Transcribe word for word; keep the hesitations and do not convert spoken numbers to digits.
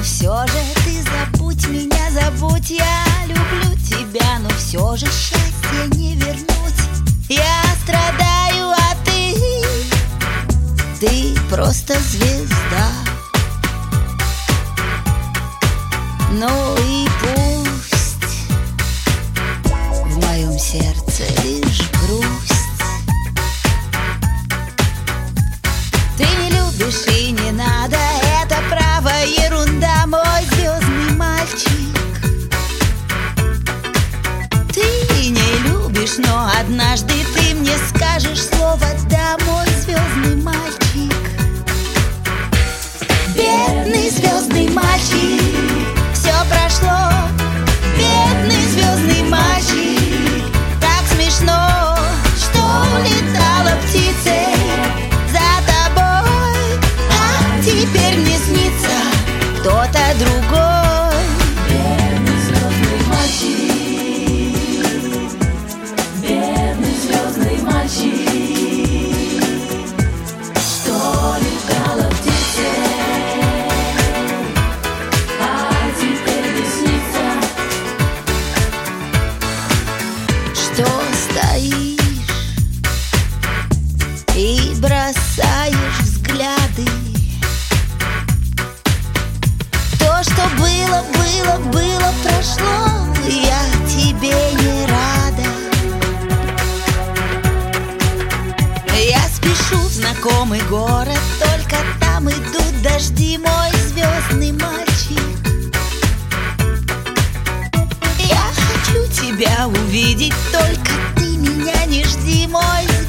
но все же ты забудь меня, забудь. Я люблю тебя, но все же счастье не вернуть. Я страдаю, а ты, ты просто звезда. Ну и пусть в моем сердце лишь грусть. Ты не любишь и не надо, это право ерунда, мой звездный мальчик. Ты не любишь, но однажды ты мне скажешь слово «да», мой звездный мальчик. Бедный звездный мальчик, все прошло, бедный звездный мальчик. Так смешно, что улетала птицей за тобой, а теперь мне снится кто-то другой. Бедный звездный мальчик, бедный звездный мальчик, что летала птицей, что стоишь и бросаешь взгляды. То, что было, было, было, прошло, я тебе не рада. Я спешу в знакомый город, только там идут дожди, мой звездный мальчик. Я хочу тебя увидеть, только ты меня не жди, мой